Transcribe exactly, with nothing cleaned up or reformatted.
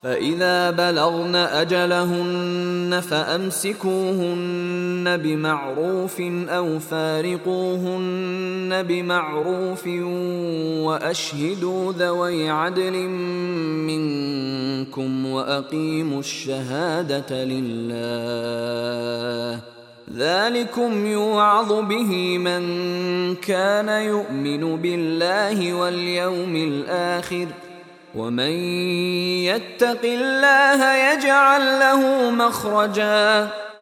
فإذا بلغن أجلهن فأمسكوهن بمعروف أو فارقوهن بمعروف وأشهدوا ذوي عدل منكم وأقيموا الشهادة لله ذلكم يوعظ به من كان يؤمن بالله واليوم الآخر ومن يتق الله يجعل له مخرجا